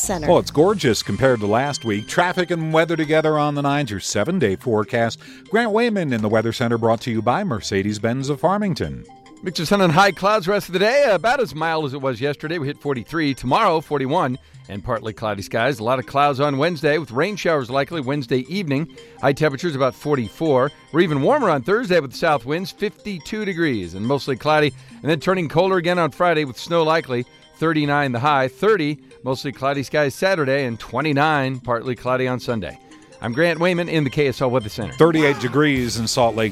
Center. Well, it's gorgeous compared to last week. Traffic and weather together on the 9s, your 7-day forecast. Grant Wayman in the Weather Center, brought to you by Mercedes-Benz of Farmington. Mix of sun and high clouds rest of the day. About as mild as it was yesterday. We hit 43. Tomorrow, 41. And partly cloudy skies. A lot of clouds on Wednesday with rain showers likely Wednesday evening. High temperatures about 44. We're even warmer on Thursday with the south winds, 52 degrees and mostly cloudy. And then turning colder again on Friday with snow likely, 39 the high, 30 mostly cloudy skies Saturday, and 29 partly cloudy on Sunday. I'm Grant Wayman in the KSL Weather Center. 38 degrees in Salt Lake